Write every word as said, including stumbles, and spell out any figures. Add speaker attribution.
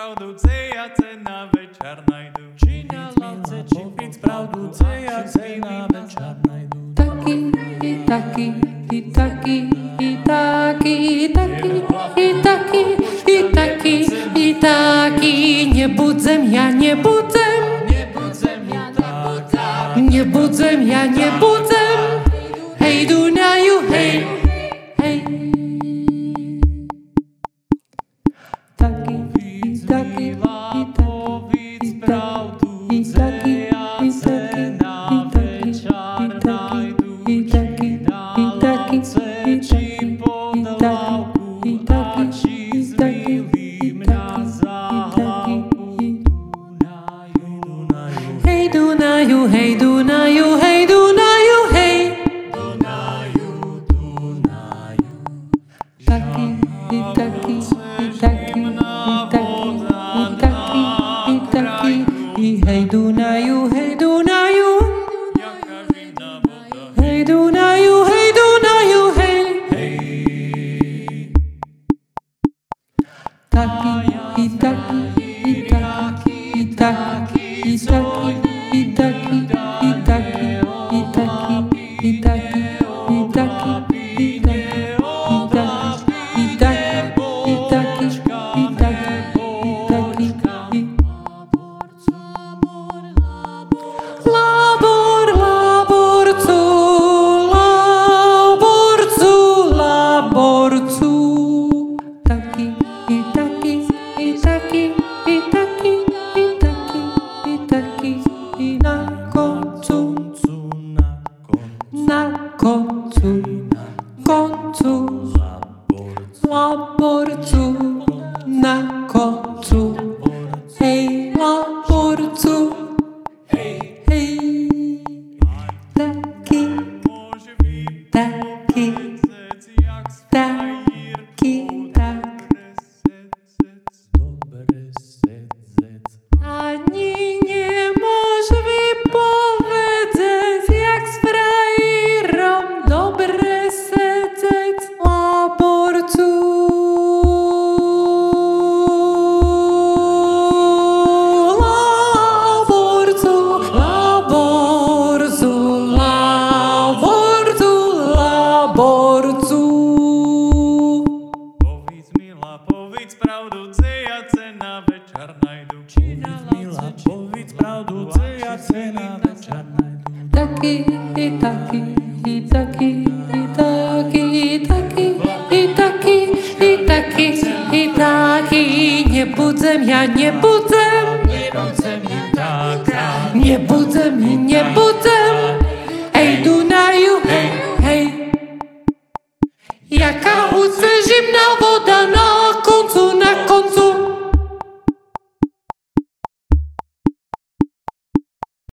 Speaker 1: правду, це я, це на вечір найду. Чи на лавце, чи під правду, це я, це на вечір найду.
Speaker 2: Такі, і такі, і такі, і такі, і такі, і такі, і такі, і такі. Nie budzę ja, nie budzę.
Speaker 1: Nie budzę ja, tak, tak.
Speaker 2: Nie budzę ja, nie budzę. Hej Dunaju, hej, hej. Taki, i taki, i taki, i taki, i taki, i taki, i taki, i taki, i taki, i taki, i taki, i taki, i taki, i taki, hej Dunaju, hej Dunaju, hej Dunaju, hej.
Speaker 1: Dunaju, Dunaju.
Speaker 2: Taki, i taki, i taki, i taki, i taki, i taki, i hej Dunaju, hej Dunaju.
Speaker 1: Jaka zimna woda.
Speaker 2: Hej Dunaju, hej Dunaju, hej.
Speaker 1: Hej.
Speaker 2: Taki, i taki, i taki, i taki, i taki, i taki, i taki, i taki, i taki, i taki, i taki, i taki, i taki, i taki, i taki, i labor, laborcu, laborcu, laborcu. Taki, i taki, i taki, i taki, i taki, i taki, i na końcu, na końcu, końcu, laborcu, na końcu, hej laborcu, hej, taki,
Speaker 1: Może mi
Speaker 2: taki,
Speaker 1: pomóc, jak
Speaker 2: taki, tak.
Speaker 1: Dobry sedzec.
Speaker 2: Ani nie może wypowiedzieć, jak z frajerą dobre sedzec laborcu. Laborcu, laborcu, laborcu, laborcu.
Speaker 1: Powiedz mila, powiedz prawdu, це я, це на вечір найду. Чи на лавце, чи powiedz prawdu, це я, це на вечір найду.
Speaker 2: Taki, i taki, i taki, i taki, i taki, i taki, i taki, i taki. Nie budzę ja, nie budzę.
Speaker 1: Nie budzę mnie tak, tak.
Speaker 2: Nie budzę i nie budzę. Hej Dunaju, hej, hej. Jaka u ciebie zimna woda na